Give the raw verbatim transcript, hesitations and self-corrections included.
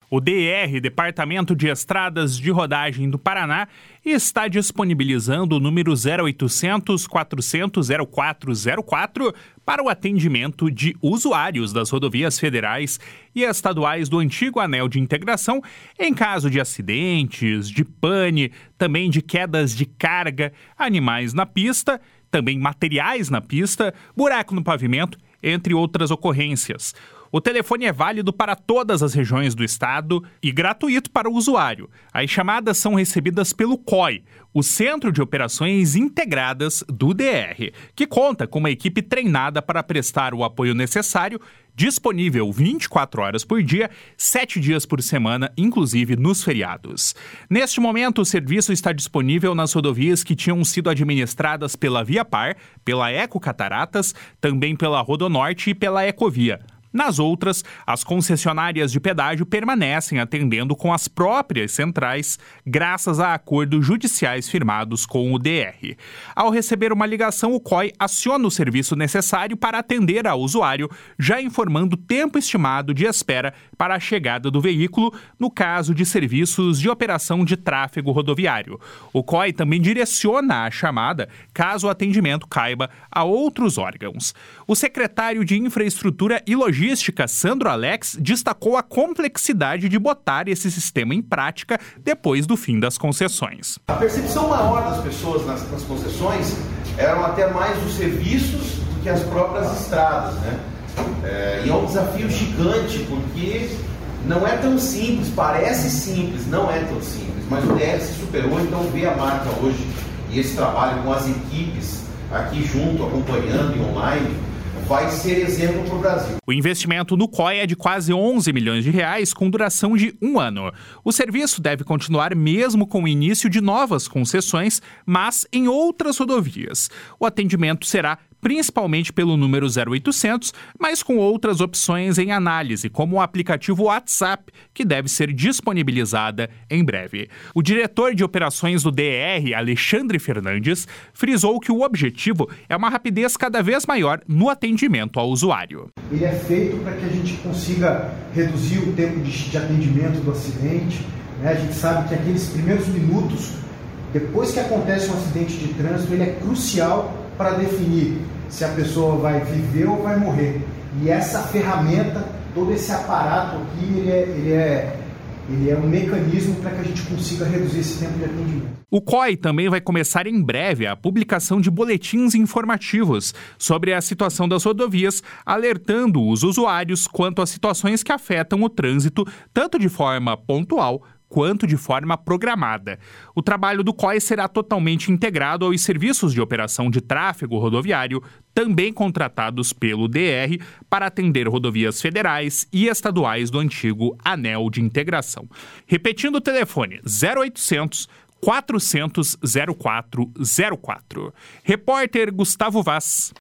O D R, Departamento de Estradas de Rodagem do Paraná, está disponibilizando o número zero oitocentos, quatrocentos, zero quatro zero quatro para o atendimento de usuários das rodovias federais e estaduais do antigo anel de integração em caso de acidentes, de pane, também de quedas de carga, animais na pista, também materiais na pista, buraco no pavimento, entre outras ocorrências. O telefone é válido para todas as regiões do estado e gratuito para o usuário. As chamadas são recebidas pelo C O I, o Centro de Operações Integradas do D R, que conta com uma equipe treinada para prestar o apoio necessário, disponível vinte e quatro horas por dia, sete dias por semana, inclusive nos feriados. Neste momento, o serviço está disponível nas rodovias que tinham sido administradas pela Viapar, pela Eco Cataratas, também pela Rodonorte e pela Ecovia. Nas outras, as concessionárias de pedágio permanecem atendendo com as próprias centrais, graças a acordos judiciais firmados com o D R. Ao receber uma ligação, o C O I aciona o serviço necessário para atender ao usuário, já informando o tempo estimado de espera para a chegada do veículo, no caso de serviços de operação de tráfego rodoviário. O C O I também direciona a chamada, caso o atendimento caiba a outros órgãos. O secretário de Infraestrutura e Logística, Logística, Sandro Alex, destacou a complexidade de botar esse sistema em prática depois do fim das concessões. A percepção maior das pessoas nas, nas concessões eram até mais os serviços do que as próprias estradas, né? É, e é um desafio gigante, porque não é tão simples, parece simples, não é tão simples, mas o D R se superou, então vê a marca hoje e esse trabalho com as equipes aqui junto, acompanhando e online, vai ser exemplo para o Brasil. O investimento no C O I é de quase onze milhões de reais, com duração de um ano. O serviço deve continuar mesmo com o início de novas concessões, mas em outras rodovias. O atendimento será principalmente pelo número zero oitocentos, mas com outras opções em análise, como o aplicativo WhatsApp, que deve ser disponibilizada em breve. O diretor de operações do D R, Alexandre Fernandes, frisou que o objetivo é uma rapidez cada vez maior no atendimento ao usuário. Ele é feito para que a gente consiga reduzir o tempo de, de atendimento do acidente, né? A gente sabe que aqueles primeiros minutos, depois que acontece um acidente de trânsito, ele é crucial para definir se a pessoa vai viver ou vai morrer. E essa ferramenta, todo esse aparato aqui, ele é, ele é, ele é um mecanismo para que a gente consiga reduzir esse tempo de atendimento. O C O I também vai começar em breve a publicação de boletins informativos sobre a situação das rodovias, alertando os usuários quanto às situações que afetam o trânsito, tanto de forma pontual quanto de forma programada. O trabalho do C O I será totalmente integrado aos serviços de operação de tráfego rodoviário, também contratados pelo D R para atender rodovias federais e estaduais do antigo anel de integração. Repetindo o telefone, zero oitocentos, quatrocentos, zero quatro zero quatro. Repórter Gustavo Vaz.